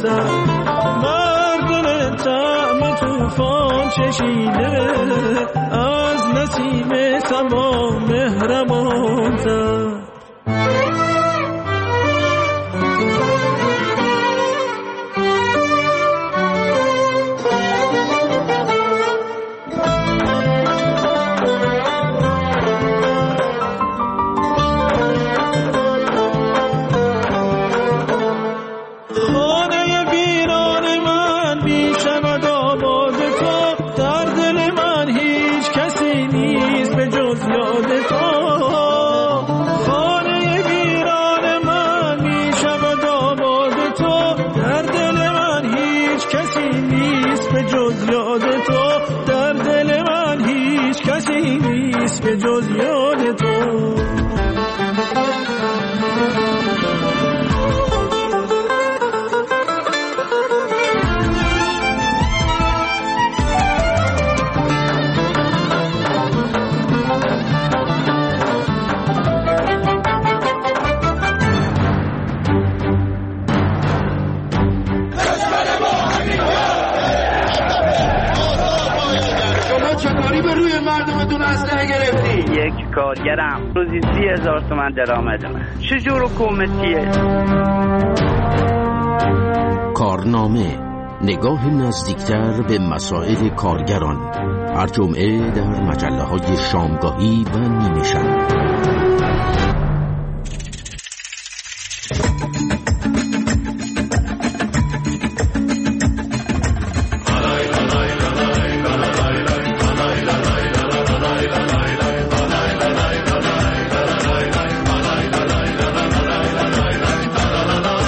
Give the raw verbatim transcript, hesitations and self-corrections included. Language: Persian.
زد، مردم طعم توفان چشیده از نسیم سما مهربان زد. به جز یاد تو یک کارگرم روزی سی هزار تومن درآمدمه. چجور حکومتیه؟ کارنامه، نگاه نزدیکتر به مسائل کارگران، هر جمعه در مجله های شامگاهی و نیمه شب.